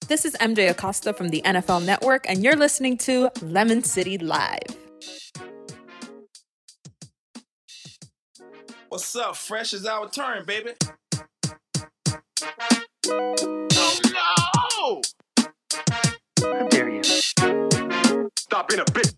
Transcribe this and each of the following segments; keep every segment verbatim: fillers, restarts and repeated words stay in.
This is M J Acosta from the N F L Network, and you're listening to Lemon City Live. What's up? Fresh is our turn, baby. Oh, no! How dare you? Stop being a bitch.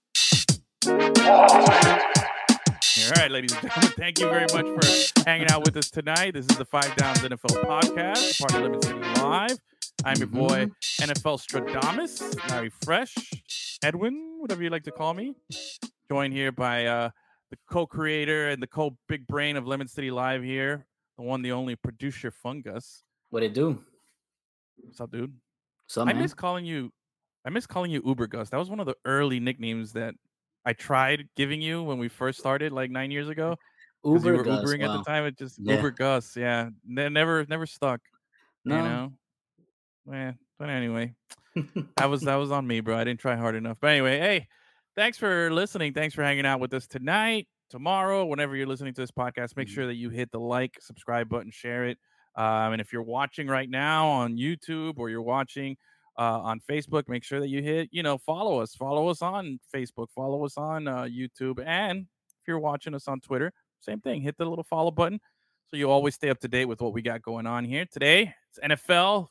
All right, ladies and gentlemen, thank you very much for hanging out with us tonight. This is the Five Downs N F L podcast, part of Lemon City Live. I'm your boy, N F L Stradamus, Larry Fresh, Edwin, whatever you like to call me. Joined here by uh, the co-creator and the co-big brain of Lemon City Live here, the one, the only producer Fungus. What it do? What's up, dude? Some I man. miss calling you. I miss calling you Uber Gus. That was one of the early nicknames that I tried giving you when we first started, like nine years ago. Uber you were Gus, Ubering wow. at the time. It just Yeah. Uber Gus, yeah. Ne- never, never stuck. No. You know. Yeah, but anyway, that was that was on me, bro. I didn't try hard enough. But anyway, hey, thanks for listening. Thanks for hanging out with us tonight, tomorrow, whenever you're listening to this podcast. Make Mhm. sure that you hit the like, subscribe button, share it. Um, and if you're watching right now on YouTube or you're watching uh, on Facebook, make sure that you hit, you know, follow us. Follow us on Facebook. Follow us on uh, YouTube. And if you're watching us on Twitter, same thing. Hit the little follow button so you always stay up to date with what we got going on here. Today, it's N F L.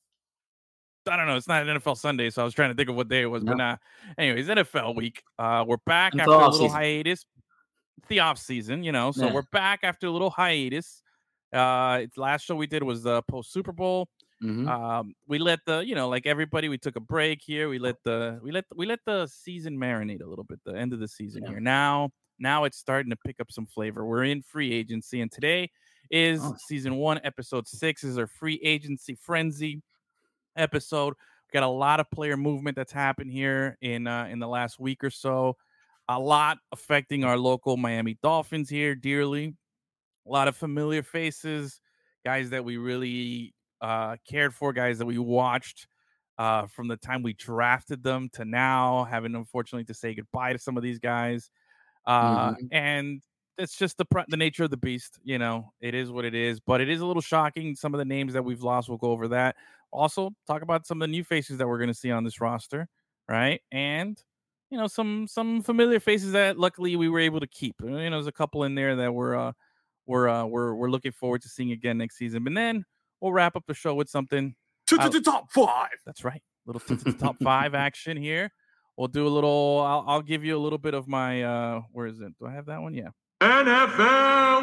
I don't know. It's not an N F L Sunday, so I was trying to think of what day it was. No. But nah. Anyways, N F L week. Uh, we're back N F after L a little off-season. hiatus. It's the off season, you know. So Yeah. we're back after a little hiatus. Uh, it's last show we did was the post Super Bowl. Mhm. Um, we let the, you know, like everybody, we took a break here. We let the, we let, we let the season marinate a little bit. The end of the season Yeah. here. Now, now it's starting to pick up some flavor. We're in free agency, and today is Oh. season one, episode six. Is our free agency frenzy episode. We got a lot of player movement that's happened here in uh, in the last week or so. A lot affecting our local Miami Dolphins here dearly. A lot of familiar faces, guys that we really uh, cared for, guys that we watched uh, from the time we drafted them to now, having unfortunately to say goodbye to some of these guys. Uh, Mhm. And it's just the pr- the nature of the beast. You know, it is what it is, but it is a little shocking. Some of the names that we've lost, we'll go over that. Also, talk about some of the new faces that we're going to see on this roster, right? And you know, some some familiar faces that luckily we were able to keep. You know, there's a couple in there that we're uh, we're uh, we're we're looking forward to seeing again next season. And then we'll wrap up the show with something. To Uh, the top five. That's right. Little t- t- top five action here. We'll do a little. I'll, I'll give you a little bit of my. Uh, where is it? Do I have that one? Yeah. N F L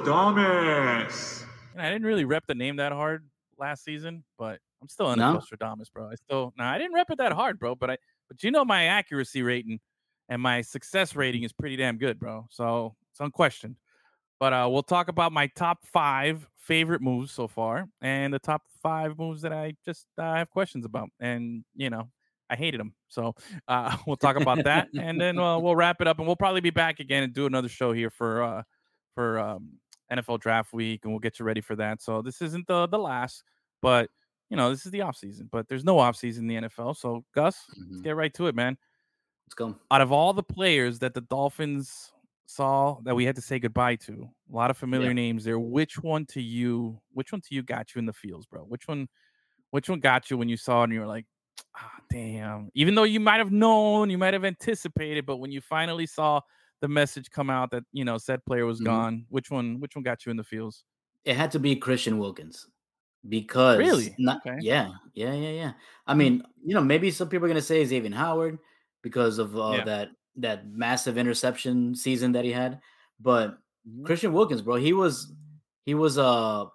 Stradamus. And I didn't really rep the name that hard last season, but I'm still N F L No? Stradamus, bro. I still. No, I didn't rep it that hard, bro. But I. But you know my accuracy rating and my success rating is pretty damn good, bro. So it's unquestioned. But uh, we'll talk about my top five favorite moves so far, and the top five moves that I just uh, have questions about, and you know, I hated them. So uh, we'll talk about that, and then uh, we'll wrap it up, and we'll probably be back again and do another show here for uh, for um, N F L Draft Week, and we'll get you ready for that. So this isn't the the last, but you know, this is the off season. But there's no off season in the N F L. So Gus, let's Mhm. get right to it, man. Let's go. Out of all the players that the Dolphins saw that we had to say goodbye to, a lot of familiar Yeah. names there. Which one to you? Which one to you got you in the feels, bro? Which one? Which one got you when you saw it and you were like, ah, damn. Even though you might have known, you might have anticipated, but when you finally saw the message come out that you know said player was Mhm. gone, which one? Which one got you in the feels? It had to be Christian Wilkins because Really? not Okay. yeah, yeah, yeah, yeah. I mean, you know, maybe some people are gonna say Xavier Howard because of uh, Yeah. that that massive interception season that he had, but Mhm. Christian Wilkins, bro, he was he was uh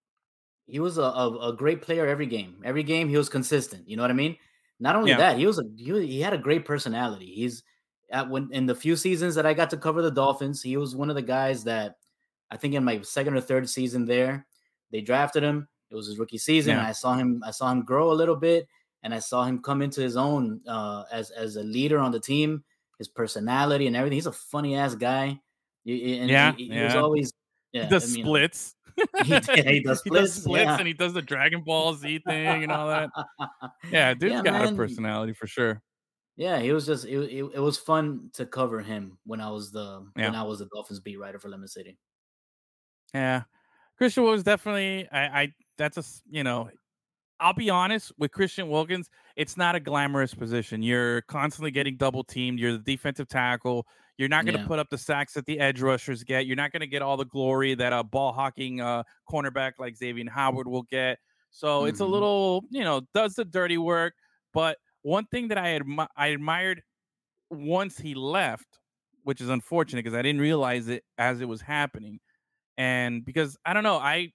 he was a, a, a great player every game. Every game he was consistent. You know what I mean? Not only Yeah. that, he was a he, was- he had a great personality. He's at when in the few seasons that I got to cover the Dolphins, he was one of the guys that I think in my second or third season there, they drafted him. It was his rookie season, and Yeah. I saw him. I saw him grow a little bit, and I saw him come into his own uh, as as a leader on the team. His personality and everything. He's a funny ass guy, Y- y- and Yeah. he, he was Yeah. always He yeah. does I mean, you know, splits. he, yeah, he does He does splits. splits Yeah, and he does the Dragon Ball Z thing and all that. Yeah, dude's yeah, got a man. personality for sure. Yeah, he was just it, it, it was fun to cover him when I was the when Yeah. I was the Dolphins beat writer for Lemon City. Yeah. Christian was definitely I, I that's a s- you know, I'll be honest with Christian Wilkins, it's not a glamorous position. You're constantly getting double teamed. You're the defensive tackle. You're not going to Yeah. put up the sacks that the edge rushers get. You're not going to get all the glory that a ball hawking uh, cornerback like Xavier Howard will get. So it's a Mhm. little, you know, does the dirty work. But one thing that I admi- I admired once he left, which is unfortunate because I didn't realize it as it was happening, and because I don't know, I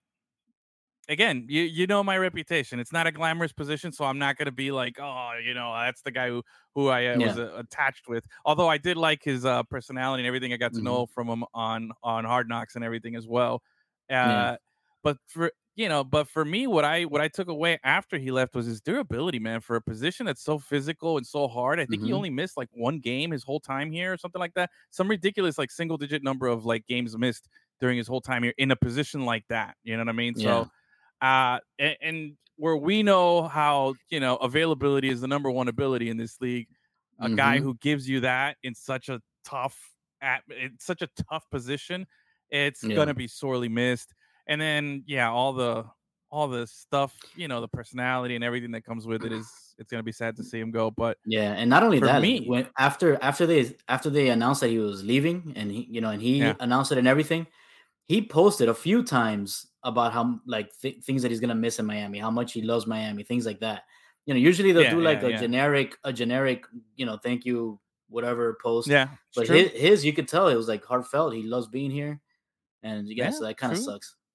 again, you you know my reputation. It's not a glamorous position, so I'm not going to be like, oh, you know, that's the guy who who I uh, was Yeah. uh, attached with. Although I did like his uh, personality and everything I got to Mhm. know from him on on Hard Knocks and everything as well. Yeah. Uh, but for you know, but for me, what I what I took away after he left was his durability, man. For a position that's so physical and so hard, I think he Mhm. only missed like one game his whole time here or something like that. Some ridiculous like single digit number of like games missed during his whole time here in a position like that. You know what I mean? Yeah. So uh, and, and where we know how, you know, availability is the number one ability in this league, a guy Mhm. who gives you that in such a tough, at, in such a tough position, it's Yeah. gonna be sorely missed. And then, yeah, all the all the stuff, you know, the personality and everything that comes with it is, it's gonna be sad to see him go. But Yeah, and not only for that, like me, when after after they after they announced that he was leaving, and he, you know, and he yeah, announced it and everything, he posted a few times about how like th- things that he's gonna miss in Miami, how much he loves Miami, things like that. You know, usually they'll yeah, do like yeah, a yeah, generic, a generic, you know, thank you, whatever post. yeah. It's But true. his, his you could tell it was like heartfelt. He loves being here, and yeah, Yeah, so that kind of true. sucks.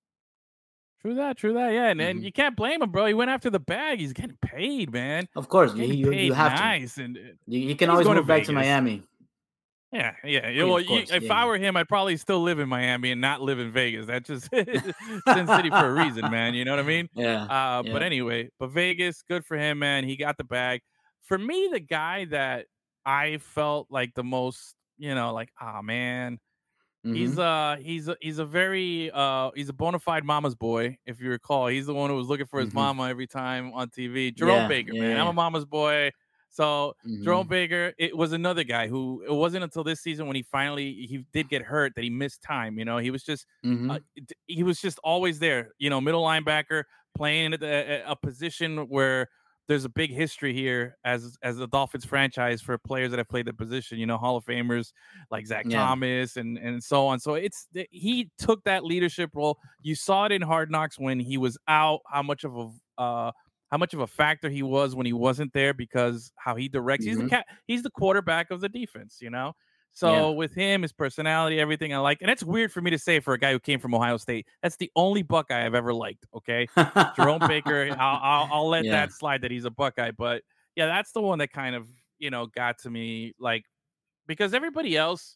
True that, true that. Yeah, and, and Hmm. you can't blame him, bro. He went after the bag. He's getting paid, man. Of course, you Getting you, you paid have to. nice, and uh, You, you can and he's always going to move back to Vegas. Miami. Yeah, yeah. Oh, You- yeah, Well, of you, course. if Yeah, I yeah. were him, I'd probably still live in Miami and not live in Vegas. That's just Sin City for a reason, man. You know what I mean? Yeah, Uh, but yeah. anyway, but Vegas, good for him, man. He got the bag. For me, the guy that I felt like the most, you know, like, ah, man, he's Hmm. uh he's a, he's a very uh he's a bona fide mama's boy. If you recall, he's the one who was looking for his Hmm. mama every time on T V. Jerome Yeah, Baker, yeah, man, I'm a yeah. mama's boy. So Jerome Hmm. Baker, it was another guy who it wasn't until this season when he finally he did get hurt that he missed time. You know, he was just uh, Hmm. d- he was just always there. You know, middle linebacker playing at the, a a position where there's a big history here as as the Dolphins franchise for players that have played the position. You know, Hall of Famers like Zach Yeah. Thomas and and so on. So it's he took that leadership role. You saw it in Hard Knocks when he was out, how much of a uh, how much of a factor he was when he wasn't there because how he directs. He's the Hmm. cat. He's the quarterback of the defense. You know. So Yeah. with him, his personality, everything I like, and it's weird for me to say for a guy who came from Ohio State. That's the only Buckeye I've ever liked. Okay, Jerome Baker, I'll, I'll, I'll let Yeah. that slide that he's a Buckeye, but yeah, that's the one that kind of you know got to me, like because everybody else,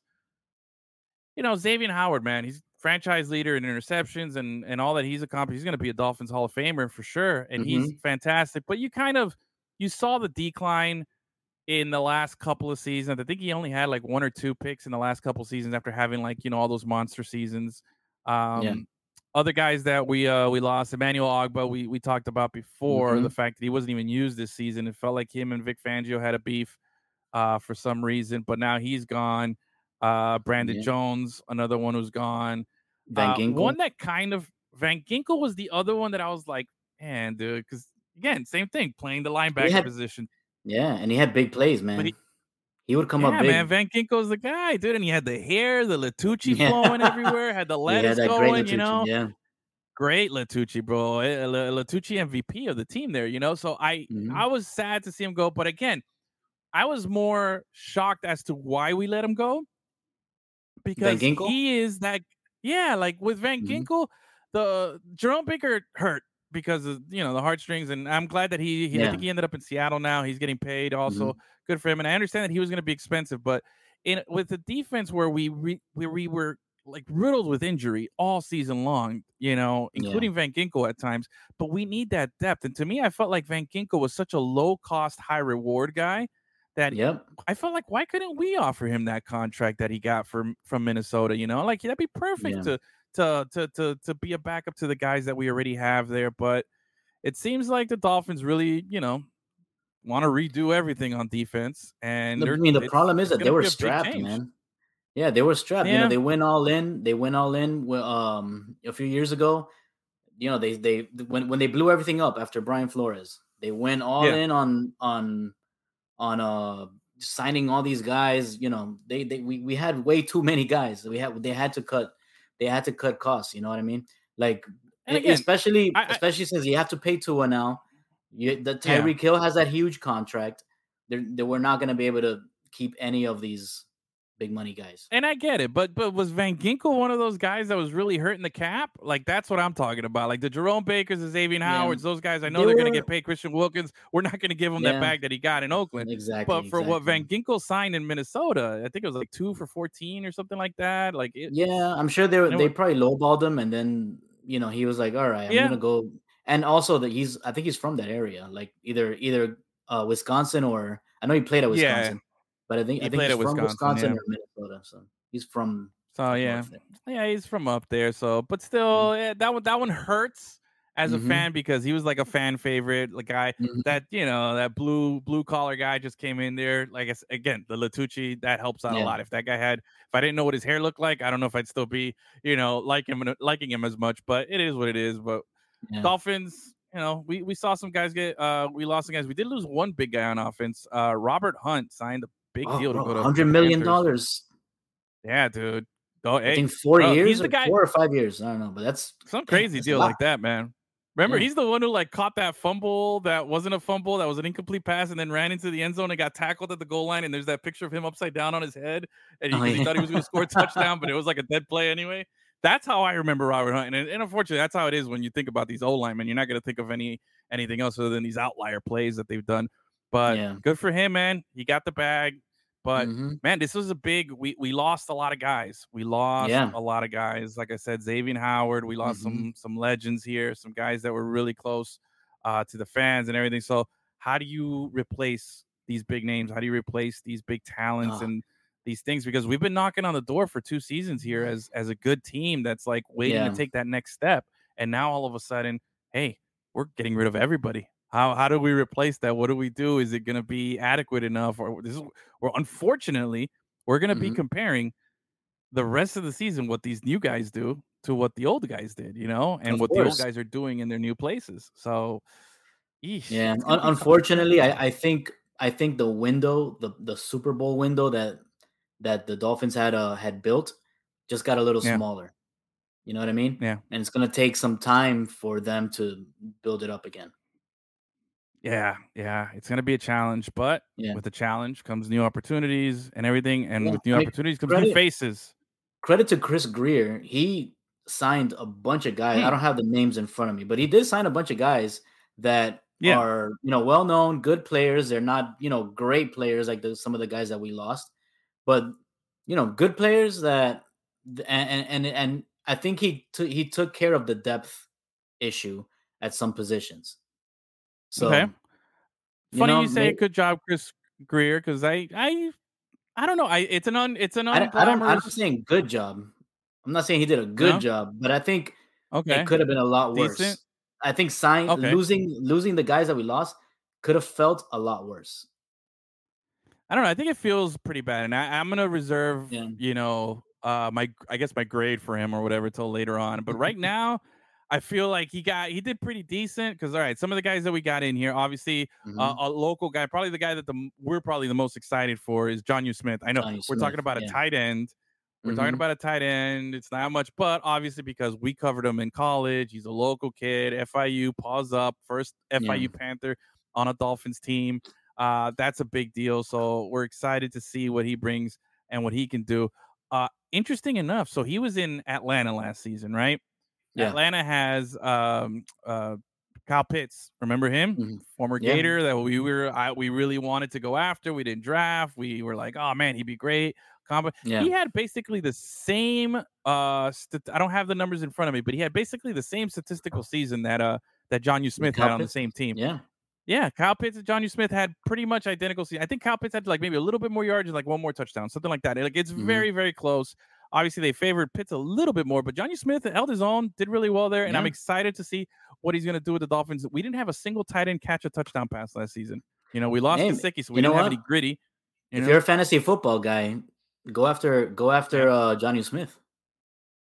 you know, Xavier Howard, man, he's franchise leader in interceptions and and all that he's accomplished. He's going to be a Dolphins Hall of Famer for sure, and he's Hmm. fantastic. But you kind of you saw the decline in the last couple of seasons. I think he only had like one or two picks in the last couple of seasons after having like you know all those monster seasons. Yeah. Um, other guys that we uh we lost, Emmanuel Ogba, we we talked about before the Hmm. fact that he wasn't even used this season. It felt like him and Vic Fangio had a beef uh for some reason, but now he's gone. Uh, Brandon Yeah. Jones, another one who's gone. Van Uh, Ginkel. one that kind of Van Ginkel was the other one that I was like, man, dude, because again, same thing, playing the He linebacker had position. Yeah, and he had big plays, But man. he, He would come up yeah, man, big. Van Ginkel's the guy, dude, and he had the hair, the Latucci Yeah. flowing everywhere, had the He had lettuce that great going, you Latucci. know. Yeah. Great Latucci, bro. Eh, La- Latucci M V P of the team there, you know. So I Hmm. I was sad to see him go, but again, I was more shocked as to why we let him go Van because Ginkel. he is that yeah, like with Van Hmm. Ginkel, the Jerome Baker hurt because of you know the heartstrings, and I'm glad that he, he I Yeah. think he ended up in Seattle now. He's getting paid Hmm. also, good for him. And I understand that he was going to be expensive, but in with the defense where we re, where we were like riddled with injury all season long, you know, Yeah. including Van Ginkel at times, but we need that depth. And to me, I felt like Van Ginkel was such a low cost, high reward guy that Yep. I felt like why couldn't we offer him that contract that he got from from Minnesota? You know, like that'd be perfect Yeah. to to to to to be a backup to the guys that we already have there. But it seems like the Dolphins really, you know, want to redo everything on defense, and The, I they're mean, the it's problem is it's that going they to were be a big strapped, change. man. Yeah, they were strapped. You know, Yeah, they went all in. They went all in. wi- Um, a few years ago, you know, they they when when they blew everything up after Brian Flores, they went all Yeah. in on on on uh signing all these guys. You know, they they we, we had way too many guys. We had they had to cut they had to cut costs. You know what I mean? Like And e- again, especially I, I especially since you have to pay Tua now. You, the yeah. Tyreek Hill has that huge contract. They're, they we're not going to be able to keep any of these big money guys. And I get it, but but was Van Ginkel one of those guys that was really hurting the cap? Like that's what I'm talking about. Like the Jerome Bakers, the Xavier Yeah. Howards, those guys. I know They they're going to were- get paid. Christian Wilkins, we're not going to give him that Yeah. bag that he got in Oakland. Exactly. But for what Van exactly. Ginkel signed in Minnesota, I think it was like two for fourteen or something like that. Like it, Yeah, I'm sure they were, know they what? probably lowballed him, and then you know he was like, "All right, I'm Yeah. gonna go." And also that he's, I think he's from that area, like either either uh, Wisconsin or I know he played at Yeah. Wisconsin, but I think He I think played he's at from Wisconsin, Wisconsin yeah. or Minnesota, so he's from So up yeah, north there. yeah, he's from up there. So, but still, yeah, that one that one hurts as a Mhm. fan because he was like a fan favorite, like guy Mhm. that you know that blue blue collar guy just came in there. Like I s- again, the Latucci that helps out a Yeah. lot. If that guy had, if I didn't know what his hair looked like, I don't know if I'd still be you know like him liking him as much. But it is what it is. But Yeah. Dolphins, you know, we we saw some guys get uh we lost some guys. We did lose one big guy on offense. Uh, Robert Hunt signed a big Oh, deal to bro, go to hundred the million Panthers. dollars. Yeah, dude. Go, I hey, think four bro, years he's the or guy. four or five years. I don't know, but that's Some damn, crazy that's a deal lot. like that, man. Remember, Yeah. he's the one who like caught that fumble that wasn't a fumble, that was an incomplete pass, and then ran into the end zone and got tackled at the goal line. And there's that picture of him upside down on his head, and he, Oh, 'cause he yeah. thought he was going to score a touchdown, but it was like a dead play anyway. That's how I remember Robert Hunt, and, and unfortunately, that's how it is when you think about these O linemen. You're not going to think of any anything else other than these outlier plays that they've done. But Yeah. good for him, man. He got the bag. But Mhm. man, this was a big. We we lost a lot of guys. We lost Yeah. a lot of guys. Like I said, Xavier Howard. We lost Mhm. some some legends here. Some guys that were really close uh, to the fans and everything. So how do you replace these big names? How do you replace these big talents Ah. and these things? Because we've been knocking on the door for two seasons here as as a good team that's like waiting Yeah. to take that next step. And now all of a sudden, hey, we're getting rid of everybody. How how do we replace that? What do we do? Is it going to be adequate enough? Or this is, or unfortunately, we're going to be Mhm. comparing the rest of the season what these new guys do to what the old guys did, you know, and Of what the old course. guys are doing in their new places. So, eesh, Yeah. it's Un- going to be tough. unfortunately, I, I think I think the window, the the Super Bowl window that that the Dolphins had uh had built just got a little Yeah. smaller. You know what I mean? Yeah. And it's gonna take some time for them to build it up again. Yeah, yeah, it's going to be a challenge, but Yeah. with the challenge comes new opportunities and everything, and Yeah. with new I mean, opportunities comes new credit faces. credit to Chris Greer. He signed a bunch of guys. I Mm, don't have the names in front of me, but he did sign a bunch of guys that yeah, are, you know, well known, good players. They're not, you know, great players like the, some of the guys that we lost, but you know, good players that and and and, and I think he took he took care of the depth issue at some positions. okay. So, you Funny know, you say may, good job, Chris Greer, because I, I, I don't know. I it's an un, it's an I, don't- I don't I'm not unglamorous. saying good job. I'm not saying he did a good No, job, but I think it okay, could have been a lot decent. worse. I think sign Okay, losing losing the guys that we lost could have felt a lot worse. I don't know. I think it feels pretty bad, and I, I'm gonna reserve, Yeah. you know, uh, my I guess my grade for him or whatever till later on. But right now, I feel like he got he did pretty decent because all right, some of the guys that we got in here, obviously, uh, Mhm. a local guy, probably the guy that the we're probably the most excited for is John U. Smith. I know Johnny we're talking Smith. about a Yeah. tight end. We're talking Mhm. about a tight end. It's not much, but obviously because we covered him in college, he's a local kid. F I U, paws up, first F I U Yeah. Panther on a Dolphins team. Uh, that's a big deal. So we're excited to see what he brings and what he can do. Uh, interesting enough, so he was in Atlanta last season, right? Yeah. Atlanta has um, uh, Kyle Pitts. Remember him? Mhm. Former Yeah. Gator that we were I, we really wanted to go after. We didn't draft. We were like, oh man, he'd be great. Combo. Yeah. He had basically the same. Uh, st- I don't have the numbers in front of me, but he had basically the same statistical season that uh that John U. Smith had Kyle on the Pitts? same team. Yeah. Yeah, Kyle Pitts and John U. Smith had pretty much identical season. I think Kyle Pitts had like maybe a little bit more yards and like one more touchdown, something like that. Like it's Mhm. very, very close. Obviously, they favored Pitts a little bit more, but John U. Smith held his own, did really well there, and I'm Yeah. excited to see what he's going to do with the Dolphins. We didn't have a single tight end catch a touchdown pass last season. You know, we lost Hey, Gesicki, so we you know didn't have what? any gritty. You If know, you're a fantasy football guy, go after go after yeah. uh Johnny Smith.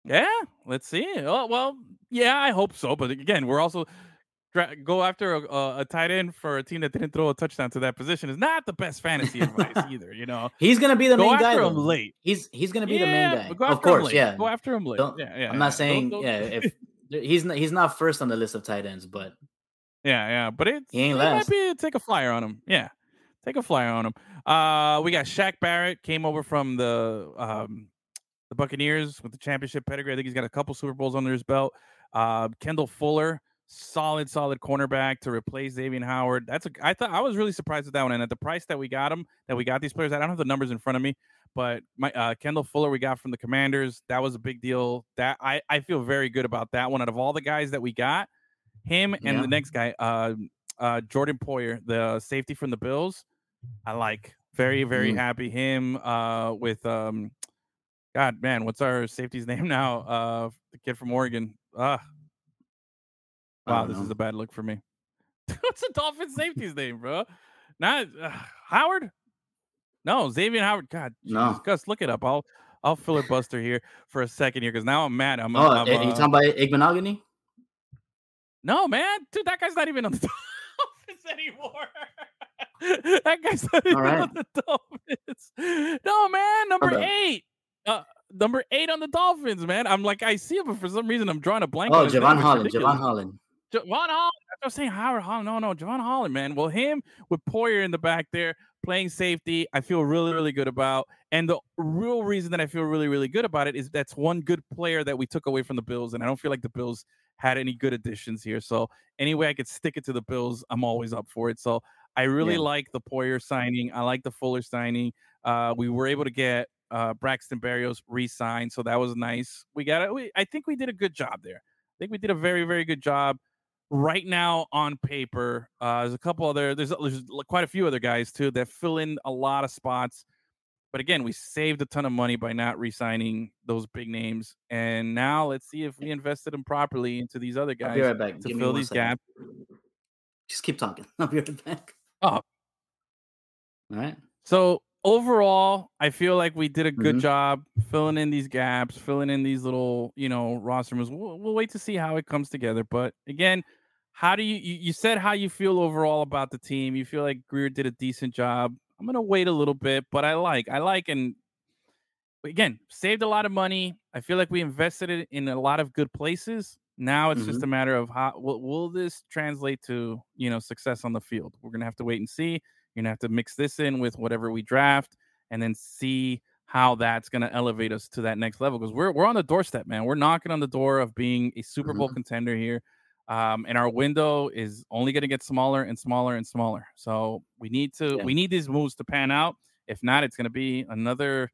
Yeah, let's see. Oh, well, yeah, I hope so. But again, we're also dra- go after a, a, a tight end for a team that didn't throw a touchdown to that position is not the best fantasy advice either. You know, He's gonna be the go main guy after him though. late. He's he's gonna be the main Yeah, guy. but go Of after him course, late. yeah. Go after him late. Don't, Yeah, yeah. I'm not yeah. saying Don't- don't- yeah. If he's not, he's not first on the list of tight ends, but yeah, yeah. But it's He ain't it might last. be take a flyer on him. Yeah, take a flyer on him. Uh, we got Shaq Barrett came over from the um the Buccaneers with the championship pedigree. I think he's got a couple Super Bowls under his belt. Uh, Kendall Fuller, solid, solid cornerback to replace Xavier Howard. That's a. I thought I was really surprised with that one, and at the price that we got him, that we got these players. I don't have the numbers in front of me, but my uh, Kendall Fuller we got from the Commanders. That was a big deal. That I I feel very good about that one. Out of all the guys that we got, him and Yeah. the next guy, uh, uh, Jordan Poyer, the safety from the Bills, I like. Very, very Mm. happy. Him uh, with um, God, man, what's our safety's name now? Uh, the kid from Oregon. Ah, I wow, don't this know. is a bad look for me. What's the Dolphin safety's name, bro? Not uh, Howard? No, Xavier Howard. God, No. Jesus. Gus, look it up. I'll I'll filibuster here for a second here because now I'm mad. I'm, Oh, I'm are you uh, talking about Igbenogany? no, man, dude, that guy's not even on the Dolphins anymore. That guy's not even right. on the Dolphins. No, man, number bad. eight. Uh, number eight on the Dolphins, man. I'm like, I see it, but for some reason, I'm drawing a blank. on Oh, his name. Javon It's Holland. ridiculous. Javon Holland. Javon Holland. I was saying Howard Holland. No, no, Javon Holland, man. Well, him with Poyer in the back there playing safety, I feel really, really good about. And the real reason that I feel really, really good about it is that's one good player that we took away from the Bills, and I don't feel like the Bills had any good additions here. So any way I could stick it to the Bills, I'm always up for it. So I really Yeah. like the Poyer signing. I like the Fuller signing. Uh, we were able to get uh, Braxton Berrios re-signed, so that was nice. We got it. We, I think we did a good job there. I think we did a very, very good job. Right now, on paper, uh, there's a couple other, there's, there's quite a few other guys too that fill in a lot of spots. But again, we saved a ton of money by not re-signing those big names, and now let's see if we invested them properly into these other I'll be guys right back. to Give me fill one these second. gaps. Just keep talking. I'll be right back. Oh, All right. so overall, I feel like we did a good Mhm. job filling in these gaps, filling in these little, you know, roster moves. We'll, we'll wait to see how it comes together. But again, how do you, you you said how you feel overall about the team? You feel like Greer did a decent job. I'm gonna wait a little bit, but I like I like and again saved a lot of money. I feel like we invested it in a lot of good places. Now it's just Mhm. a matter of how will, will this translate to, you know, success on the field. We're gonna have to wait and see. You're gonna have to mix this in with whatever we draft, and then see how that's gonna elevate us to that next level. Because we're we're on the doorstep, man. We're knocking on the door of being a Super Bowl Mhm. contender here, um, and our window is only gonna get smaller and smaller and smaller. So we need to Yeah. we need these moves to pan out. If not, it's gonna be another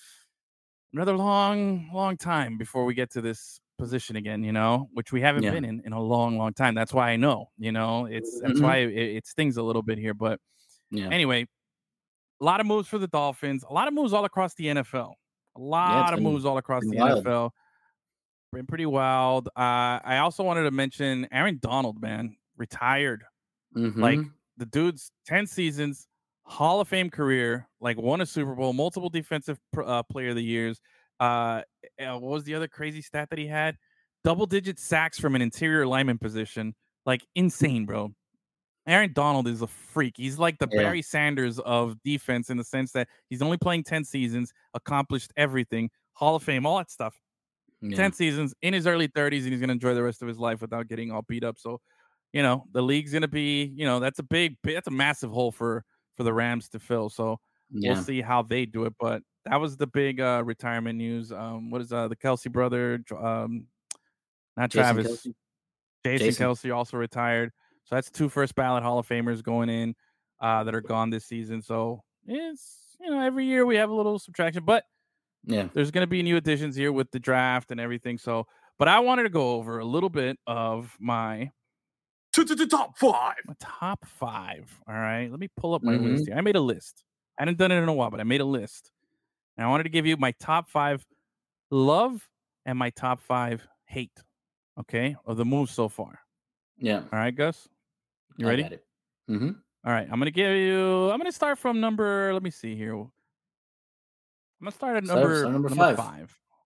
another long, long time before we get to this position again, you know, which we haven't Yeah. been in in a long, long time. That's why I know, you know, it's that's Mhm. why it, it stings a little bit here. But Yeah. anyway, a lot of moves for the Dolphins, a lot of moves all across the N F L, a lot of been- moves all across been the wild. N F L. Been pretty wild. Uh, I also wanted to mention Aaron Donald, man, retired. Like Mhm. the dude's ten seasons, Hall of Fame career, like won a Super Bowl, multiple defensive pr- uh, player of the years. Uh, uh, what was the other crazy stat that he had? Double digit sacks from an interior lineman position. Like insane, bro. Aaron Donald is a freak. He's like the Yeah. Barry Sanders of defense in the sense that he's only playing ten seasons, accomplished everything, Hall of Fame, all that stuff. Yeah. ten seasons in his early thirties, and he's going to enjoy the rest of his life without getting all beat up. So, you know, the league's going to be, you know, that's a big, big, that's a massive hole for for the Rams to fill. So Yeah. we'll see how they do it. But that was the big uh, retirement news. Um, what is uh, the Kelsey brother? Um, not Jason Travis. Kelce? Jason, Jason. Kelsey also retired. So that's two first ballot Hall of Famers going in uh, that are gone this season. So it's, you know, every year we have a little subtraction, but Yeah. there's going to be new additions here with the draft and everything. So, but I wanted to go over a little bit of my To to the top five. my top five. All right, let me pull up my Mhm. list here. I made a list. I hadn't done it in a while, but I made a list, and I wanted to give you my top five love and my top five hate. Okay, of the moves so far. Yeah. All right, Gus, you I ready? got it. Mhm. All right, I'm gonna give you. I'm gonna start from number. Let me see here. I'm gonna start at Start- number start number number five. five.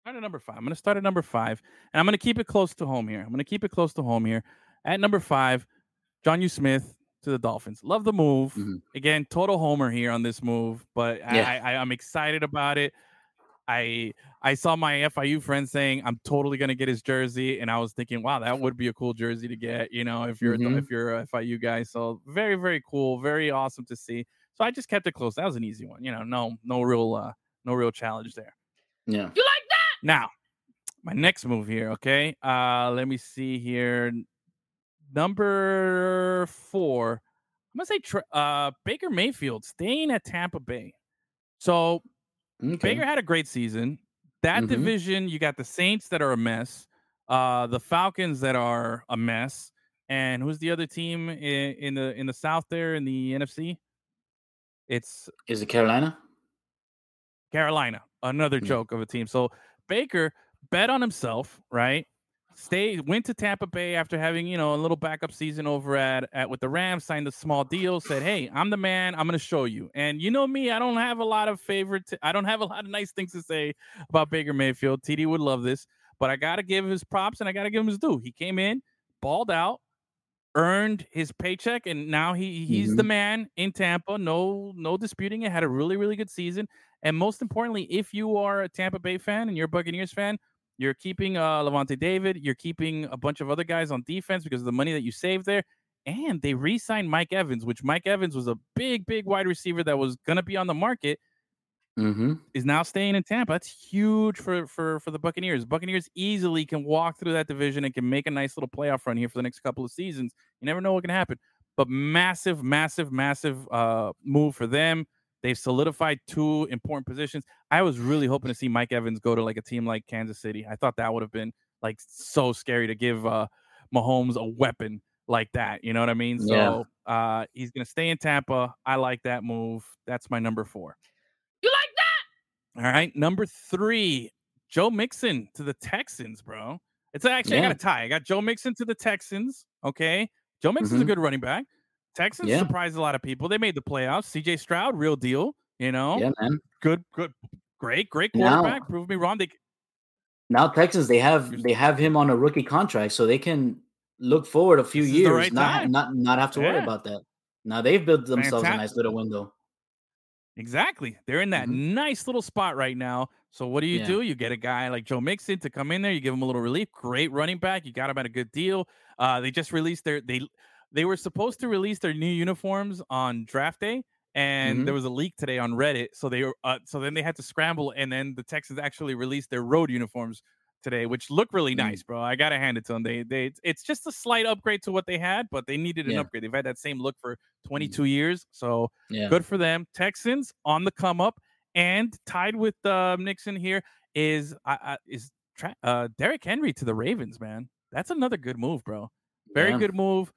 Start at number five. I'm going to start at number five, and I'm going to keep it close to home here. I'm going to keep it close to home here. At number five, Jonnu Smith to the Dolphins. Love the move. Mm-hmm. Again, total homer here on this move, but yeah. I, I, I'm excited about it. I I saw my F I U friend saying I'm totally going to get his jersey, and I was thinking, wow, that would be a cool jersey to get, you know, if you're mm-hmm. if you're a F I U guy. So very, very cool, very awesome to see. So I just kept it close. That was an easy one, you know, no no real uh, no real challenge there. Yeah. You like that? Now, my next move here, okay? Uh, let me see here. Number four, I'm going to say uh, Baker Mayfield staying at Tampa Bay. So okay. Baker had a great season. That mm-hmm. division, you got the Saints that are a mess, uh, the Falcons that are a mess, and who's the other team in, in the in the South there in the N F C? It's Is it Carolina? Carolina, another mm-hmm. joke of a team. So Baker bet on himself, right? Stay went to Tampa Bay after having, you know, a little backup season over at, at with the Rams, signed a small deal, said, hey, I'm the man. I'm going to show you. And you know me, I don't have a lot of favorite. T- I don't have a lot of nice things to say about Baker Mayfield. T D would love this, but I got to give his props and I got to give him his due. He came in, balled out, earned his paycheck, and now he he's mm-hmm. the man in Tampa. No, no disputing it. Had a really, really good season. And most importantly, if you are a Tampa Bay fan and you're a Buccaneers fan, you're keeping uh, Lavonte David. You're keeping a bunch of other guys on defense because of the money that you saved there. And they re-signed Mike Evans, which Mike Evans was a big, big wide receiver that was going to be on the market, mm-hmm. is now staying in Tampa. That's huge for, for, for the Buccaneers. Buccaneers easily can walk through that division and can make a nice little playoff run here for the next couple of seasons. You never know what can happen. But massive, massive, massive uh, move for them. They've solidified two important positions. I was really hoping to see Mike Evans go to like a team like Kansas City. I thought that would have been like so scary to give uh, Mahomes a weapon like that. You know what I mean? Yeah. So uh, he's going to stay in Tampa. I like that move. That's my number four. You like that? All right. Number three, Joe Mixon to the Texans, bro. It's actually, yeah. I got a tie. I got Joe Mixon to the Texans. Okay. Joe Mixon's mm-hmm. a good running back. Texans yeah. surprised a lot of people. They made the playoffs. C J Stroud, real deal. You know, yeah, man. Good, good, great, great quarterback. Now, Prove me wrong. They now Texans they have they have him on a rookie contract, so they can look forward a few this years, right not time. not not have to yeah. worry about that. Now they've built themselves Fantastic. a nice little window. Exactly, they're in that mm-hmm. nice little spot right now. So what do you yeah. do? You get a guy like Joe Mixon to come in there. You give him a little relief. Great running back. You got him at a good deal. Uh, they just released their they. They were supposed to release their new uniforms on draft day, and mm-hmm. there was a leak today on Reddit. So they were, uh, so then they had to scramble, and then the Texans actually released their road uniforms today, which look really nice, bro. I gotta hand it to them. They, they, it's just a slight upgrade to what they had, but they needed an yeah. upgrade. They've had that same look for twenty-two mm-hmm. years, so yeah. good for them. Texans on the come up, and tied with uh, Nixon here is uh, uh, is uh, Derrick Henry to the Ravens. Man, that's another good move, bro. Very yeah. good move.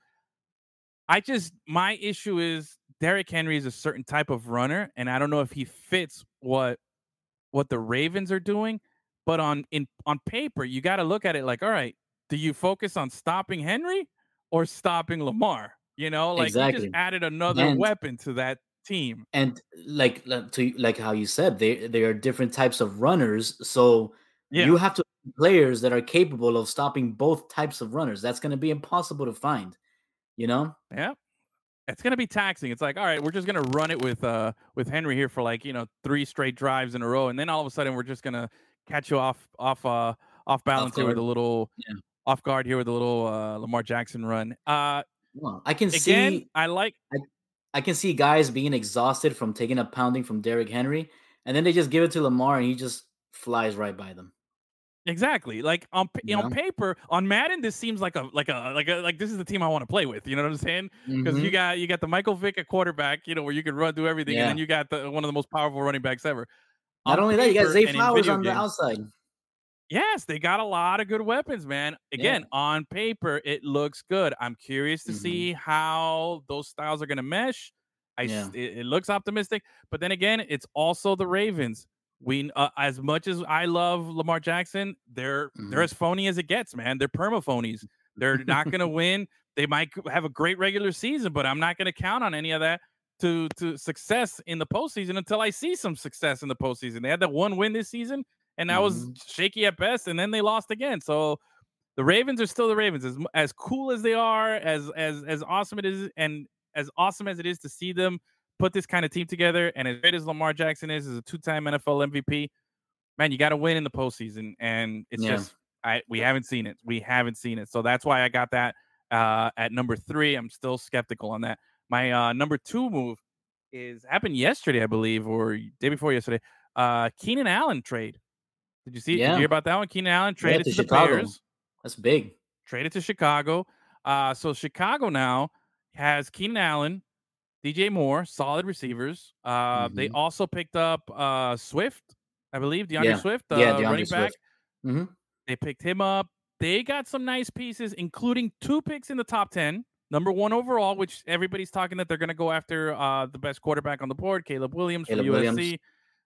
I just, my issue is Derrick Henry is a certain type of runner, and I don't know if he fits what what the Ravens are doing. But on in on paper, you got to look at it like, all right, do you focus on stopping Henry or stopping Lamar? You know, like exactly. you just added another and, weapon to that team. And like to like how you said, they they are different types of runners, so yeah. you have to have players that are capable of stopping both types of runners. That's going to be impossible to find. You know? Yeah. It's going to be taxing. It's like, all right, we're just going to run it with uh with Henry here for like, you know, three straight drives in a row. And then all of a sudden we're just going to catch you off off uh off balance off here with a little yeah. off guard here with a little uh, Lamar Jackson run. Uh well, I can again, see I like I, I can see guys being exhausted from taking a pounding from Derrick Henry, and then they just give it to Lamar and he just flies right by them. Exactly. Like on yeah. on paper, on Madden, this seems like a like a like a like this is the team I want to play with. You know what I'm saying? Because mm-hmm. you got you got the Michael Vick at quarterback, you know, where you can run, do everything, yeah. and then you got the one of the most powerful running backs ever. Not on only that, you got Zay Flowers on games, the outside. Yes, they got a lot of good weapons, man. Again, yeah. on paper, it looks good. I'm curious to mm-hmm. see how those styles are going to mesh. I yeah. it, it looks optimistic, but then again, it's also the Ravens. We, uh, as much as I love Lamar Jackson, they're mm-hmm. they're as phony as it gets, man. They're perma phonies. They're not going to win. They might have a great regular season, but I'm not going to count on any of that to to success in the postseason until I see some success in the postseason. They had that one win this season, and that was Mm-hmm. shaky at best, and then they lost again. So the Ravens are still the Ravens. As as cool as they are, as as as awesome it is, and as awesome as it is to see them put this kind of team together, and as great as Lamar Jackson is, as a two-time N F L M V P, man, you got to win in the postseason, and it's Yeah. just I we haven't seen it. We haven't seen it, so that's why I got that uh, at number three. I'm still skeptical on that. My uh, number two move is happened yesterday, I believe, or day before yesterday. Uh, Keenan Allen trade. Did you see? Did you Yeah. hear about that one? Keenan Allen Yeah, traded to to the Chicago. Bears. That's big. Traded to Chicago. Uh, so Chicago now has Keenan Allen, D J Moore, solid receivers. Uh, They Mhm. also picked up uh, Swift, I believe, DeAndre Yeah. Swift, uh, Yeah, DeAndre running back. Swift. hmm They picked him up. They got some nice pieces, including two picks in the top ten. Number one overall, which everybody's talking that they're going to go after uh, the best quarterback on the board, Caleb Williams Caleb from U S C. Williams.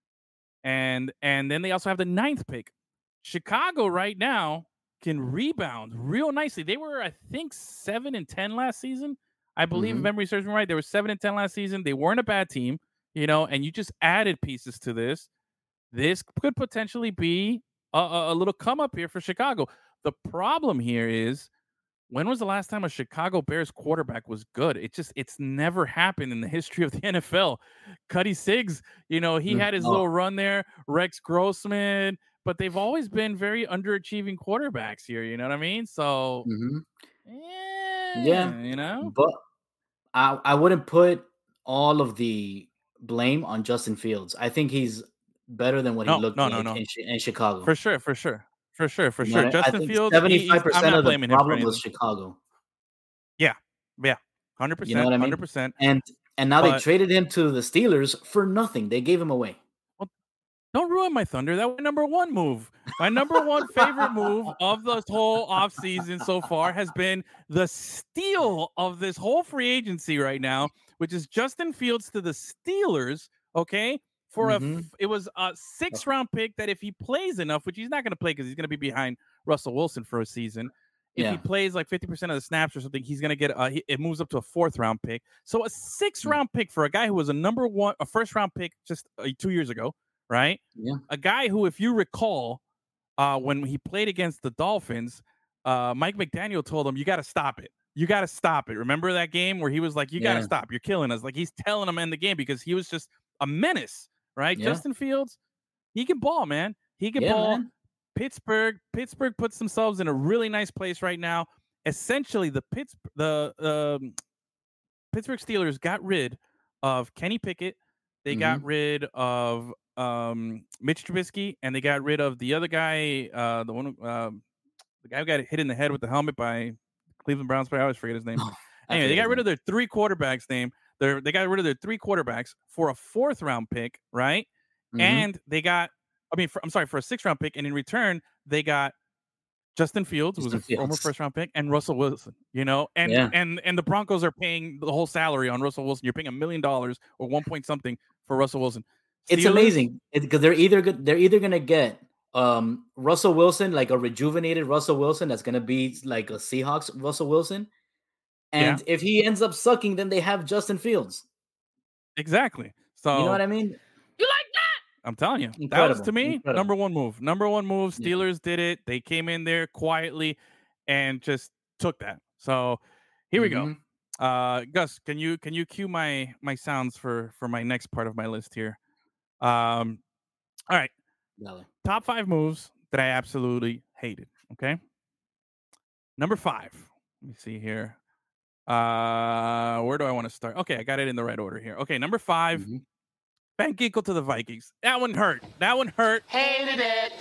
And and then they also have the ninth pick. Chicago right now can rebound real nicely. They were, I think, seven and ten last season. I believe, if Mhm. memory serves me right, they were seven and ten last season. They weren't a bad team, you know, and you just added pieces to this. This could potentially be a, a, a little come up here for Chicago. The problem here is, when was the last time a Chicago Bears quarterback was good? It just, it's never happened in the history of the N F L. Cuddy Siggs, you know, he Mm, had his oh. little run there. Rex Grossman, but they've always been very underachieving quarterbacks here. You know what I mean? So, Mhm. yeah, Yeah. you know, But I I wouldn't put all of the blame on Justin Fields. I think he's better than what he no, looked no, no, like no, in, Chi- in Chicago. for sure, for sure, for sure, for You know sure. what I, I Justin think Fields, he, seventy-five he's, I'm percent not of the blaming him for problem was anything. Chicago. Yeah, yeah, hundred You know percent, what I mean? hundred percent. And and now they But traded him to the Steelers for nothing. They gave him away. don't ruin my thunder. That was my number one move. My number one favorite move of this whole offseason so far has been the steal of this whole free agency right now, which is Justin Fields to the Steelers, okay? For a, Mhm. f- it was a six round pick that if he plays enough, which he's not going to play because he's going to be behind Russell Wilson for a season. If he Yeah. plays like fifty percent of the snaps or something, he's going to get a, he- it moves up to a fourth round pick. So a six round pick for a guy who was a number one, a first round pick just uh, two years ago, right? Yeah. A guy who, if you recall, uh, when he played against the Dolphins, uh, Mike McDaniel told him, "You got to stop it. You got to stop it." Remember that game where he was like, "You got to Yeah. stop. You're killing us." Like he's telling him in the game because he was just a menace, right? Yeah. Justin Fields, he can ball, man. He can Yeah, ball. man. Pittsburgh, Pittsburgh puts themselves in a really nice place right now. Essentially, the Pitts, the um, Pittsburgh Steelers got rid of Kenny Pickett. They got Mhm. rid of um, Mitch Trubisky, and they got rid of the other guy, uh, the one, who, um, the guy who got hit in the head with the helmet by Cleveland Browns player. I always forget his name. I Anyway, they forget got his rid name. of their three quarterbacks. Name. They they got rid of their three quarterbacks for a fourth round pick, right? Mhm. And they got, I mean, for, I'm sorry, for a six round pick, and in return they got Justin Fields, who was a Justin former Fields. first round pick, and Russell Wilson, you know, and Yeah. and and the Broncos are paying the whole salary on Russell Wilson. You're paying a million dollars or one point something for Russell Wilson. It's Steelers, amazing because they're either good, they're either gonna get um Russell Wilson, like a rejuvenated Russell Wilson that's gonna be like a Seahawks Russell Wilson, Yeah. and if he ends up sucking, then they have Justin Fields. Exactly. So You know what I mean? I'm telling you, that was Incredible, to me incredible. number one move. Number one move. Yeah. Steelers did it. They came in there quietly and just took that. So here we go. Mhm. Uh, Gus, can you can you cue my my sounds for for my next part of my list here? Um, all right. Dale. Top five moves that I absolutely hated. Okay. Number five. Let me see here. Uh, where do I want to start? Okay, I got it in the right order here. Okay, number five. Mhm. Van Ginkel to the Vikings. That one hurt. That one hurt. Hated it.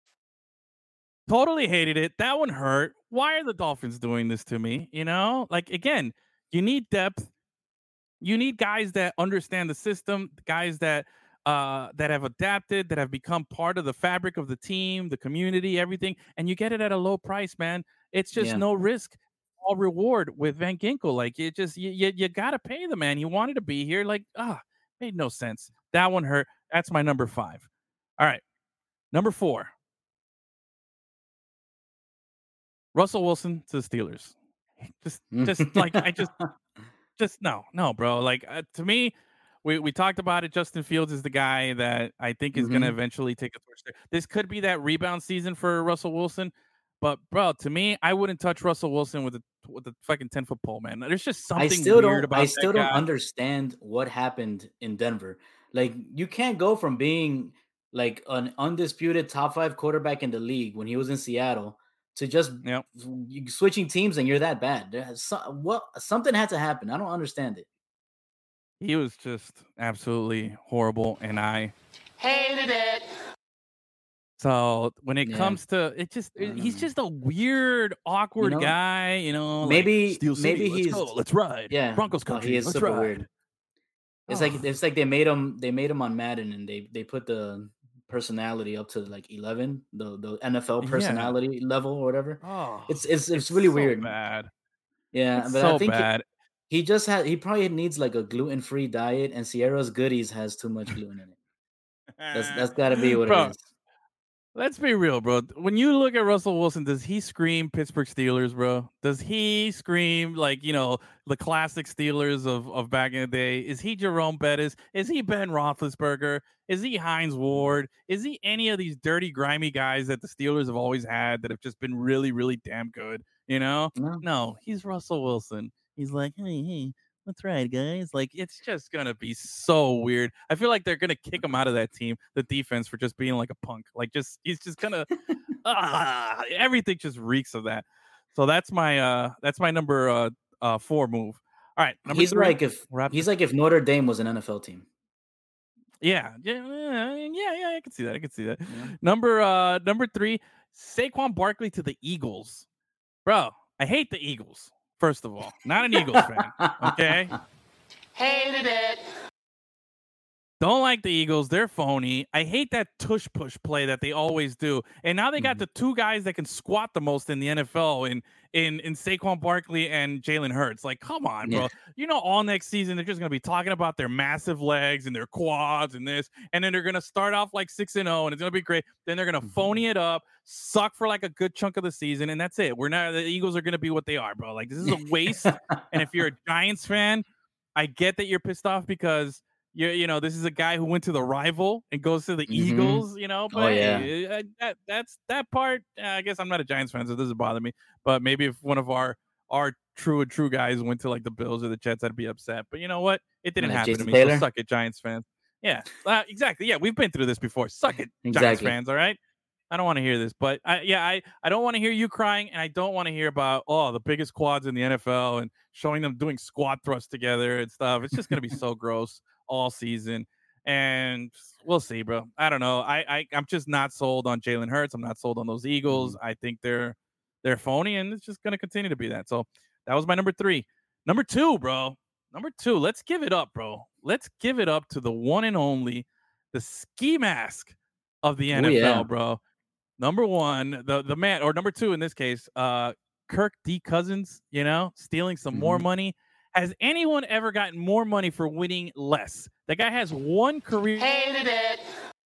Totally hated it. That one hurt. Why are the Dolphins doing this to me? You know, like again, you need depth. You need guys that understand the system, guys that uh that have adapted, that have become part of the fabric of the team, the community, everything, and you get it at a low price, man. It's just Yeah. no risk, all reward with Van Ginkel. Like it just you you, you got to pay the man. He wanted to be here. Like ah, made no sense. That one hurt. That's my number five. All right, number four. Russell Wilson to the Steelers. Just just like I just just no, no, bro. Like uh, to me, we, we talked about it. Justin Fields is the guy that I think is Mm-hmm. going to eventually take a torch there. This could be that rebound season for Russell Wilson. But, bro, to me, I wouldn't touch Russell Wilson with a with a fucking ten-foot pole, man. There's just something I still weird don't. about I that still don't guy. understand what happened in Denver. Like, you can't go from being like an undisputed top five quarterback in the league when he was in Seattle to just Yep. you switching teams and you're that bad. There's some, what something had to happen. I don't understand it. He was just absolutely horrible, and I Hated it. So when it Yeah. comes to it, just I don't he's know. just a weird, awkward know, guy. You know, like, maybe- Steel City, maybe let's he's- go, let's ride. Yeah, Broncos no, country, he is let's super ride. weird. It's Oh. like it's like they made him they made him on Madden and they they put the personality up to like eleven, the the N F L Yeah. personality level or whatever. Oh, It's it's it's really so weird. Bad. Yeah, It's but so I think he- bad. He just had he probably needs like a gluten-free diet, and Sierra's Goodies has too much gluten in it. That's that's got to be what Bro, it is. Let's be real, bro. When you look at Russell Wilson, does he scream Pittsburgh Steelers, bro? Does he scream like, you know, the classic Steelers of, of back in the day? Is he Jerome Bettis? Is he Ben Roethlisberger? Is he Hines Ward? Is he any of these dirty, grimy guys that the Steelers have always had that have just been really, really damn good? You know? No. No, he's Russell Wilson. He's like, hey, hey, that's right, guys. Like, it's just gonna be so weird. I feel like they're gonna kick him out of that team, the defense, for just being like a punk. Like, just he's just gonna ah, everything just reeks of that. So that's my uh that's my number uh uh four move. All right, number He's three. like if Wrap he's this- like if Notre Dame was an N F L team. yeah, yeah, yeah, yeah, yeah. I can see that. I can see that. Yeah. Number uh number three, Saquon Barkley to the Eagles, bro. I hate the Eagles. First of all, not an Eagles fan. Okay. Hated it. Don't like the Eagles. They're phony. I hate that tush push play that they always do. And now they got Mhm. the two guys that can squat the most in the N F L in in in Saquon Barkley and Jalen Hurts. Like, come on, bro. Yeah. You know, all next season they're just gonna be talking about their massive legs and their quads and this, and then they're gonna start off like six and zero, and it's gonna be great. Then they're gonna Mhm. phony it up, suck for like a good chunk of the season, and that's it. We're not the Eagles are gonna be what they are, bro. Like, this is a waste. And if you're a Giants fan, I get that you're pissed off because you you know this is a guy who went to the rival and goes to the Mhm. Eagles, you know. But Oh, yeah. hey, uh, that that's that part. uh, I guess I'm not a Giants fan, so it doesn't bother me. But maybe if one of our our true and true guys went to like the Bills or the Jets, I'd be upset. But you know what? It didn't Like happen Jason to me. Taylor? So suck it, Giants fans. Yeah, uh, exactly. Yeah, we've been through this before. Suck it, Giants Exactly. fans. All right. I don't want to hear this, but I, yeah, I, I don't want to hear you crying, and I don't want to hear about oh the biggest quads in the N F L and showing them doing squat thrusts together and stuff. It's just gonna be so gross all season, and we'll see, bro. I don't know. I, I I'm just not sold on Jalen Hurts. I'm not sold on those Eagles. I think they're they're phony, and it's just gonna continue to be that. So that was my number three. Number two, bro. Number two. Let's give it up, bro. Let's give it up to the one and only, the ski mask of the Oh, N F L, yeah. bro. Number one, the the man, or number two in this case, uh, Kirk D. Cousins, you know, stealing some more Mhm. money. Has anyone ever gotten more money for winning less? The guy has one career. Hated it.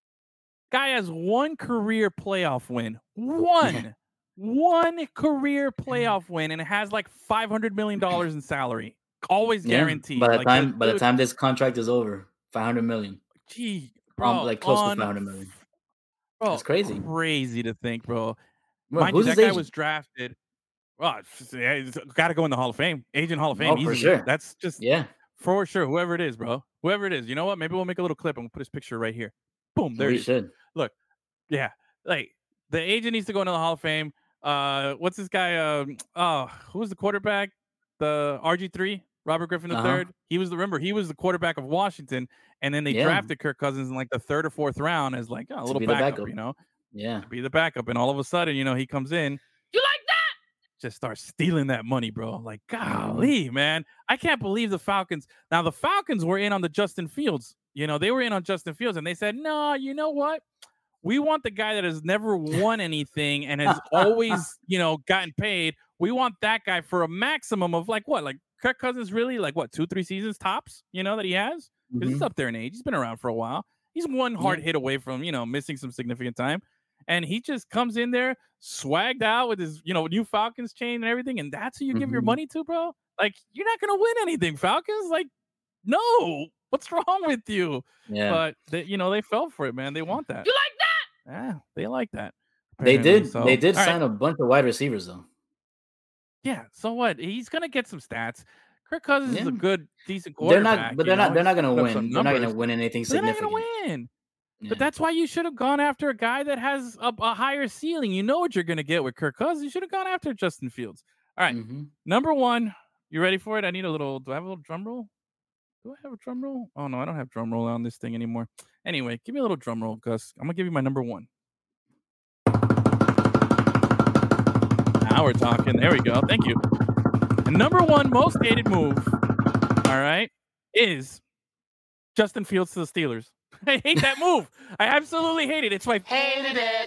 Guy has one career playoff win. One. One career playoff win, and it has like five hundred million dollars in salary. Always Yeah. guaranteed. By the Like, time the by the dude- time this contract is over, five hundred million. gee, bro, Um, like close to on- five hundred million. Bro, That's crazy. Crazy to think, bro. Bro, Mind you, who's that his guy agent? was drafted. Well, got to go in the Hall of Fame. Agent Hall of Fame. Oh, for easily. sure. That's just Yeah. for sure. Whoever it is, bro. Whoever it is. You know what? Maybe we'll make a little clip and we'll put his picture right here. Boom. There we it is. should. Yeah. Like, the agent needs to go into the Hall of Fame. Uh, what's this guy? Um, oh, who was the quarterback? The R G three, Robert Griffin the Uh-huh. third. He was the remember he was the quarterback of Washington, and then they Yeah. drafted Kirk Cousins in like the third or fourth round as like oh, a To little be the backup, backup. you know, Yeah. be the backup, and all of a sudden, you know, he comes in. You like that? Just starts stealing that money, bro. Like, golly, man, I can't believe the Falcons. Now the Falcons were in on the Justin Fields. You know, they were in on Justin Fields, and they said, no, you know what? We want the guy that has never won anything and has always, you know, gotten paid. We want that guy for a maximum of like what? Like Kirk Cousins really like what, two, three seasons tops, you know, that he has? Because he's Mhm. up there in age. He's been around for a while. He's one hard Yeah. hit away from, you know, missing some significant time. And he just comes in there swagged out with his, you know, new Falcons chain and everything. And that's who you give your Mhm. money to, bro? Like, you're not going to win anything, Falcons. Like, no, What's wrong with you? Yeah, But they, you know, they fell for it, man. They want that. You like that? Yeah, they like that. they Apparently. did. So, They did all right. sign a bunch of wide receivers though. Yeah. So what? He's gonna get some stats. Kirk Cousins is Yeah, a good, decent they're quarterback. not, but You they're not. know, They're he's not gonna put up some win. They're not gonna numbers, win anything but they're not significant. gonna win. Yeah. But that's why you should have gone after a guy that has a, a higher ceiling. You know what you're gonna get with Kirk Cousins. You should have gone after Justin Fields. All right, Mhm. number one. You ready for it? I need a little. Do I have a little drum roll? Do I have a drum roll? Oh no, I don't have drum roll on this thing anymore. Anyway, give me a little drum roll, Gus. I'm gonna give you my number one. Now we're talking. There we go. Thank you. The number one most hated move, all right, is Justin Fields to the Steelers. I hate that move. I absolutely hate it. It's my Hated it.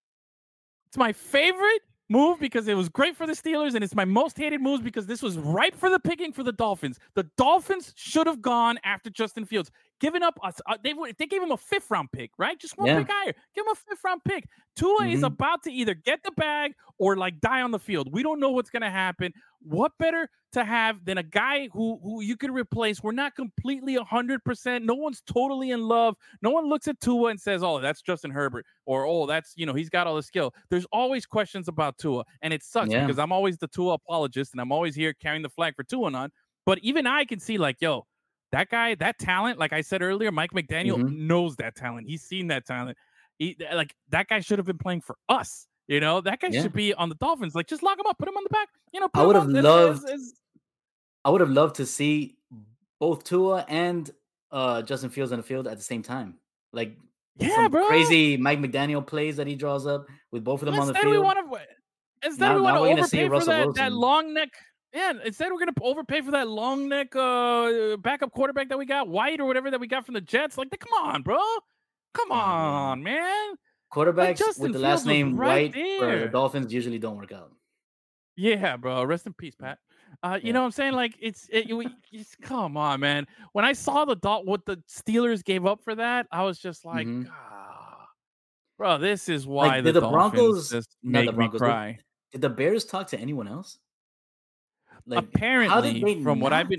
it's my favorite move because it was great for the Steelers, and it's my most hated moves because this was ripe for the picking for the Dolphins. The Dolphins should have gone after Justin Fields, given up us. Uh, they would- they gave him a fifth round pick, right? Just one Yeah. pick higher. Give him a fifth round pick. Tua is Mhm. about to either get the bag or like die on the field. We don't know what's gonna happen. What better to have than a guy who who you can replace? We're not completely a hundred percent. No one's totally in love. No one looks at Tua and says, "Oh, that's Justin Herbert," or "Oh, that's you know he's got all the skill." There's always questions about Tua, and it sucks Yeah. because I'm always the Tua apologist, and I'm always here carrying the flag for Tua on. But even I can see like, yo, that guy, that talent, like I said earlier, Mike McDaniel Mhm. knows that talent. He's seen that talent. He like that guy should have been playing for us. You know, that guy Yeah. should be on the Dolphins. Like, just lock him up, put him on the back. You know, put I him would up have as- loved. as- as- I would have loved to see both Tua and uh, Justin Fields on the field at the same time. Like yeah, some bro. crazy Mike McDaniel plays that he draws up with both of them on the Instead, we field. want to instead Now- we want now to we're gonna see overpay for Russell that, that Wilson. long neck. Yeah, instead we're gonna overpay for that long neck uh, backup quarterback that we got, White or whatever that we got from the Jets. Like, come on, bro. Come Oh, man. on, man. Quarterbacks Justin with the last Fields was name right White for there. the Dolphins usually don't work out. Yeah, bro. Rest in peace, Pat. Uh, you Yeah. know what I'm saying? Like, it's it. You, just, come on, man. When I saw the dot, what the Steelers gave up for that, I was just like, Mhm. ah, bro, this is why Like, the, did the Dolphins Broncos- just not the make Broncos, me did- cry. Did the Bears talk to anyone else? Like, how Apparently, did they from what I've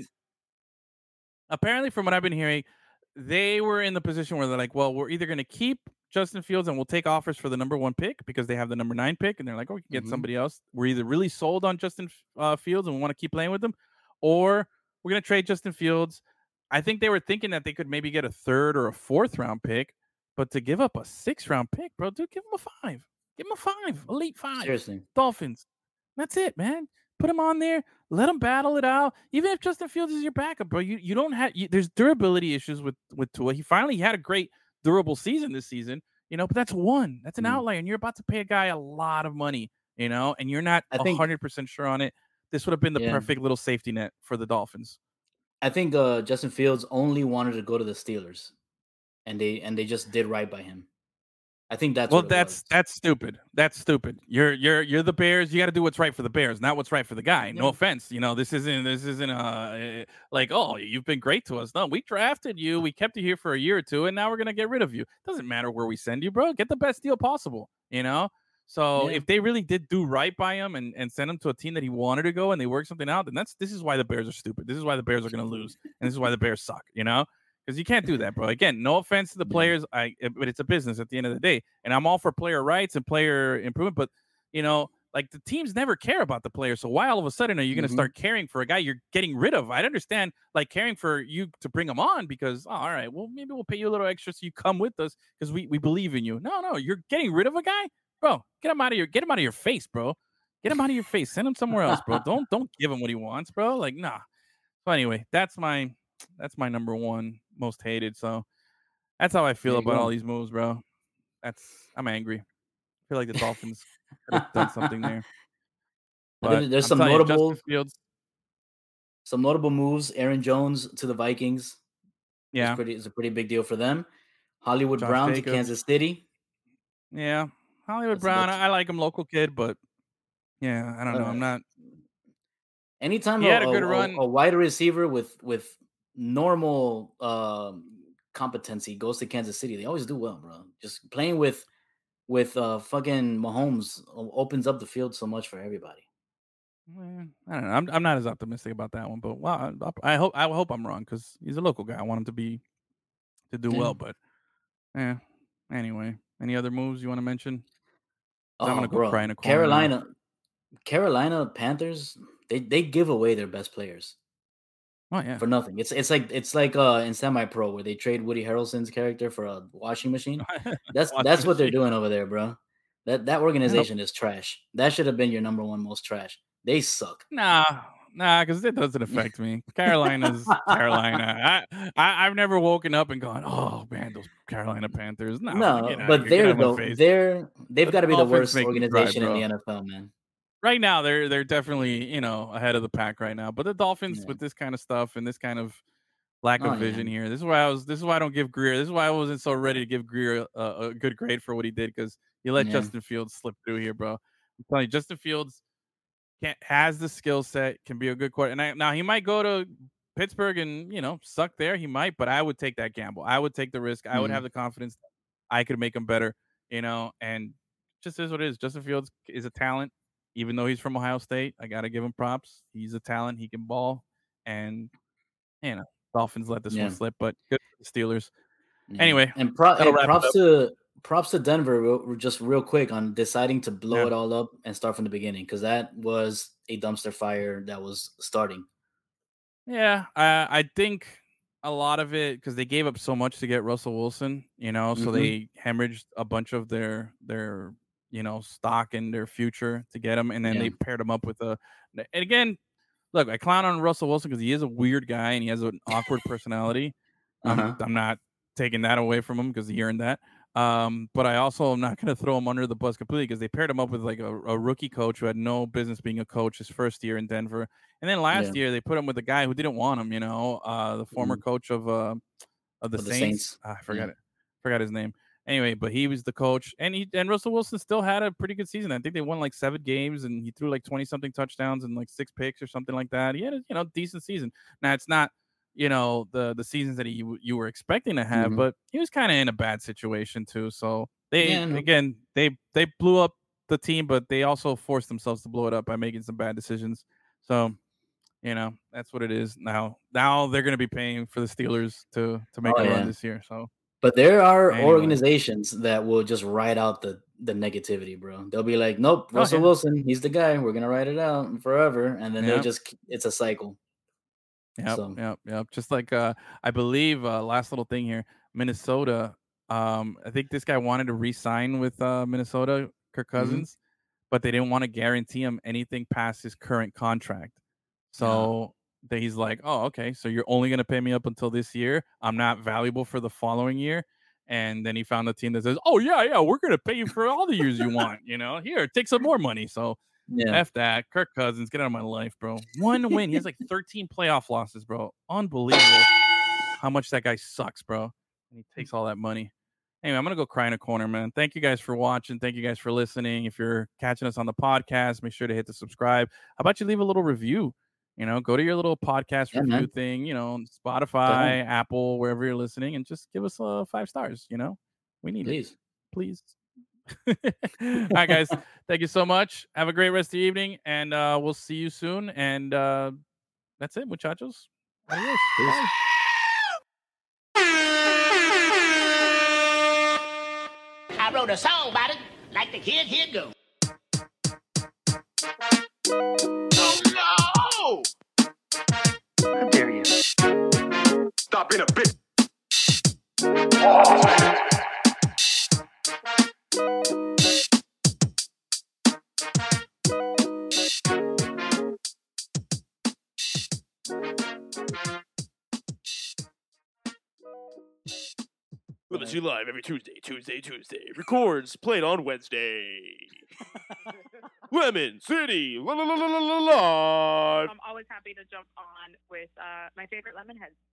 not? been apparently from what I've been hearing, they were in the position where they're like, well, we're either going to keep Justin Fields and we'll take offers for the number one pick because they have the number nine pick, and they're like, oh, we can get Mhm. somebody else. We're either really sold on Justin uh, Fields and we want to keep playing with him, or we're going to trade Justin Fields. I think they were thinking that they could maybe get a third or a fourth round pick, but to give up a sixth round pick, bro, dude, give him a five. Give him a five, elite five. Seriously. Dolphins. That's it, man. Put him on there. Let him battle it out. Even if Justin Fields is your backup, bro, you, you don't have you, there's durability issues with with Tua. He finally had a great durable season this season, you know, but that's one. That's an Mm. outlier, and you're about to pay a guy a lot of money, you know, and you're not I think- hundred percent sure on it. This would have been the Yeah. perfect little safety net for the Dolphins. I think uh, Justin Fields only wanted to go to the Steelers, and they and they just did right by him. I think that's well, what it that's was. that's stupid. That's stupid. You're you're you're the Bears. You got to do what's right for the Bears, not what's right for the guy. No Yeah. offense. You know, this isn't this isn't uh like, oh, you've been great to us. No, we drafted you. We kept you here for a year or two, and now we're gonna get rid of you. Doesn't matter where we send you, bro. Get the best deal possible. You know. So Yeah. if they really did do right by him and, and send him to a team that he wanted to go and they worked something out, then that's this is why the Bears are stupid. This is why the Bears are gonna lose, and this is why the Bears suck. You know. Because you can't do that, bro. Again, no offense to the Yeah. players, I but it's a business at the end of the day, and I'm all for player rights and player improvement. But you know, like the teams never care about the players. So why all of a sudden are you going to Mhm. start caring for a guy you're getting rid of? I'd understand like caring for you to bring him on because oh, all right, well maybe we'll pay you a little extra so you come with us because we we believe in you. No, no, you're getting rid of a guy, bro. Get him out of your get him out of your face, bro. Get him out of your face. Send him somewhere else, bro. Don't don't give him what he wants, bro. Like nah. So anyway, that's my that's my number one most hated. So that's how I feel There you about go. all these moves, bro. That's I'm angry. I feel like the Dolphins could have done something there. I think But there's I'm some telling you, notable Justin Fields. some notable moves. Aaron Jones to the Vikings. Is Yeah, pretty is a pretty big deal for them. Hollywood Josh Brown to Jacobs. Kansas City. yeah. Hollywood That's- Brown. that's- I, I like him, local kid, but yeah, I don't know. I'm Uh, not. Anytime He a, had a good a- a- run. a wide receiver with with normal um, competency goes to Kansas City, they always do well, bro. Just playing with with uh fucking Mahomes o- opens up the field so much for everybody. Eh, I don't know. I'm I'm not as optimistic about that one, but well, I, I hope I hope I'm wrong because he's a local guy. I want him to be to do Yeah. well, but yeah. Anyway, any other moves you want to mention? 'Cause I'm Oh, gonna go cry bro, in a corner now. Carolina, Carolina Panthers. They they give away their best players Oh yeah. for nothing. It's it's like it's like uh in semi pro where they trade Woody Harrelson's character for a washing machine. That's Washing that's what they're machine. doing over there, bro. That that Yep. organization is trash. That should have been your number one most trash. They suck. Nah, nah, because it doesn't affect me. Carolina's Carolina. I, I I've never woken up and gone, oh man, those Carolina Panthers. No, No, get out of but here. Get out they're of my the face. they're they've The got to be the Dolphins worst make me cry, organization in the bro. N F L, man. Right now, they're they're definitely, you know, ahead of the pack right now. But the Dolphins Yeah. with this kind of stuff and this kind of lack Oh of yeah. vision here. This is why I was. This is why I don't give Greer. This is why I wasn't so ready to give Greer a, a good grade for what he did because he let Yeah. Justin Fields slip through here, bro. I'm telling you, Justin Fields can has the skill set, can be a good quarterback. And I, now he might go to Pittsburgh and you know suck there. He might, but I would take that gamble. I would take the risk. I would have Mhm. the confidence that I could make him better. You know, and just is what it is. Justin Fields is a talent, even though he's from Ohio State. I got to give him props. He's a talent. He can ball, and you know, Dolphins let this one Yeah. slip, but good for the Steelers. Yeah. Anyway, And pro- that'll and wrap it props up. to props to Denver real, just real quick on deciding to blow Yeah. it all up and start from the beginning because that was a dumpster fire that was starting. Yeah, I I think a lot of it because they gave up so much to get Russell Wilson, you know, so Mhm. they hemorrhaged a bunch of their their you know stock and their future to get him, and then Yeah. they paired him up with a. And again, look, I clown on Russell Wilson because he is a weird guy and he has an awkward personality. I'm Uh-huh. I'm not taking that away from him because he earned that. Um, but I also am not going to throw him under the bus completely because they paired him up with like a, a rookie coach who had no business being a coach his first year in Denver, and then last Yeah. year they put him with a guy who didn't want him. You know, uh, the former Mhm. coach of uh, of the Of the Saints. Saints. Ah, I forgot Yeah. it. Forgot his name. Anyway, but he was the coach, and he and Russell Wilson still had a pretty good season. I think they won like seven games, and he threw like twenty something touchdowns and like six picks or something like that. He had a you know decent season. Now it's not you know the the seasons that he you were expecting to have, Mhm. but he was kind of in a bad situation too. So they Yeah, I know. again they they blew up the team, but they also forced themselves to blow it up by making some bad decisions. So you know that's what it is now. Now they're going to be paying for the Steelers to to make Oh a run yeah. this year. So But there are anyway, organizations that will just ride out the the negativity, bro. They'll be like, "Nope, oh Russell yeah, Wilson, he's the guy. We're gonna ride it out forever," and then they yeah. just it's a cycle. Yep, So yep, yep. Just like uh, I believe uh, last little thing here, Minnesota. Um, I think this guy wanted to re-sign with uh, Minnesota, Kirk mhm. Cousins, but they didn't want to guarantee him anything past his current contract. Yeah. So that he's like, "Oh, okay. So you're only going to pay me up until this year. I'm not valuable for the following year." And then he found a team that says, "Oh yeah, yeah, we're going to pay you for all the years you want. You know, here, take some more money." So Yeah. F that. Kirk Cousins, get out of my life, bro. One win. He has like thirteen playoff losses, bro. Unbelievable how much that guy sucks, bro. And he takes all that money. Anyway, I'm going to go cry in a corner, man. Thank you guys for watching. Thank you guys for listening. If you're catching us on the podcast, make sure to hit the subscribe. How about you leave a little review? You know, go to your little podcast Yeah, review man. thing, you know, Go ahead. Spotify, Apple, wherever you're listening, and just give us uh, five stars. You know, we need it. Please. Please. All right, guys. Thank you so much. Have a great rest of the evening, and uh, we'll see you soon. And uh, that's it, muchachos. Adios. Peace. Bye. I wrote a song about it, like the kid, here it goes. Oh no! How dare you? Stop being a bitch. Lemon City Live every Tuesday, Tuesday, Tuesday. Records played on Wednesday. Lemon City la la la la la Live. I'm always happy to jump on with uh, my favorite Lemonheads.